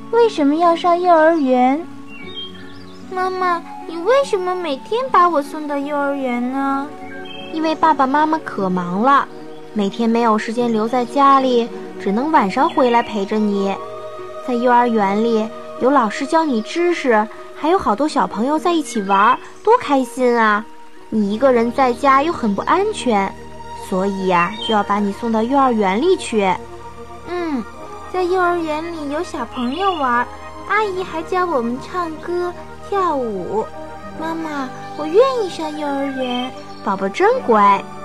为什么要上幼儿园？妈妈，你为什么每天把我送到幼儿园呢？ 因为爸爸妈妈可忙了，每天没有时间留在家里，只能晚上回来陪着你。在幼儿园里，有老师教你知识，还有好多小朋友在一起玩，多开心啊！你一个人在家又很不安全，所以呀，就要把你送到幼儿园里去。 在幼儿园里有小朋友玩，阿姨还教我们唱歌跳舞。妈妈，我愿意上幼儿园。 宝宝真乖。